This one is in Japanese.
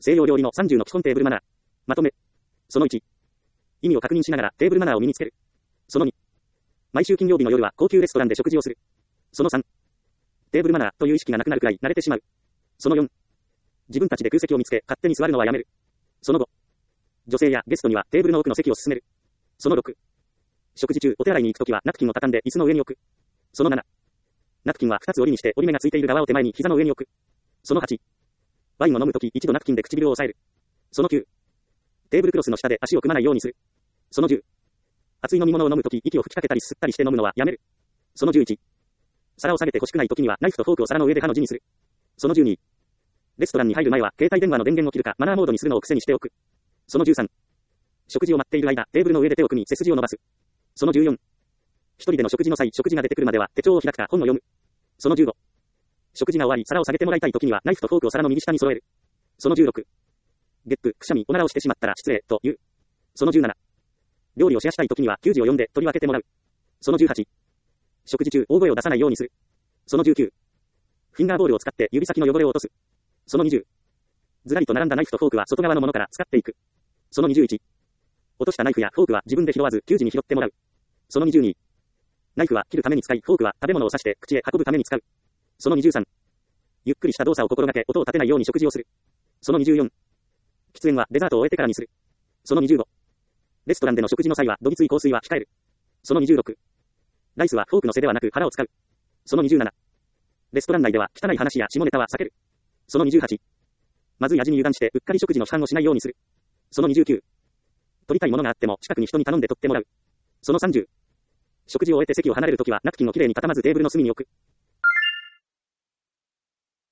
西洋料理の30の基本テーブルマナー。まとめ。その1。意味を確認しながらテーブルマナーを身につける。その2。毎週金曜日の夜は高級レストランで食事をする。その3。テーブルマナーという意識がなくなるくらい慣れてしまう。その4。自分たちで空席を見つけ勝手に座るのはやめる。その5。女性やゲストにはテーブルの奥の席を進める。その6。食事中お手洗いに行くときはナプキンを畳んで椅子の上に置く。その7。ナプキンは2つ折りにして折り目がついている側を手前に膝の上に置く。その8。ワインを飲むとき一度ナプキンで唇を押さえる。その9。テーブルクロスの下で足を組まないようにする。その10。熱い飲み物を飲むとき息を吹きかけたり吸ったりして飲むのはやめる。その11。皿を下げて欲しくないときにはナイフとフォークを皿の上でハの字にする。その12。レストランに入る前は携帯電話の電源を切るかマナーモードにするのを癖にしておく。その13。食事を待っている間、テーブルの上で手を組み背筋を伸ばす。その14。一人での食事の際、食事が出てくるまでは手帳を開くか本を読む。その15。食事が終わり皿を下げてもらいたいときにはナイフとフォークを皿の右下に揃える。その16。ゲップ、くしゃみ、おならをしてしまったら失礼と言う。その17。料理をシェアしたいときには給仕を読んで取り分けてもらう。その18。食事中大声を出さないようにする。その19。フィンガーボールを使って指先の汚れを落とす。その20。ずらりと並んだナイフとフォークは外側のものから使っていく。その21。落としたナイフやフォークは自分で拾わず給仕に拾ってもらう。その22。ナイフは切るために使い、フォークは食べ物を刺して口へ運ぶために使う。その23。ゆっくりした動作を心がけ音を立てないように食事をする。その24。喫煙はデザートを終えてからにする。その25。レストランでの食事の際はどぎつい香水は控える。その26。ライスはフォークの背ではなく腹を使う。その27。レストラン内では汚い話や下ネタは避ける。その28。まずい味に油断してうっかり食事の批判をしないようにする。その29。取りたいものがあっても近くに人に頼んで取ってもらう。その30。食事を終えて席を離れるときはナプキンをきれいに畳まずテーブルの隅に置く。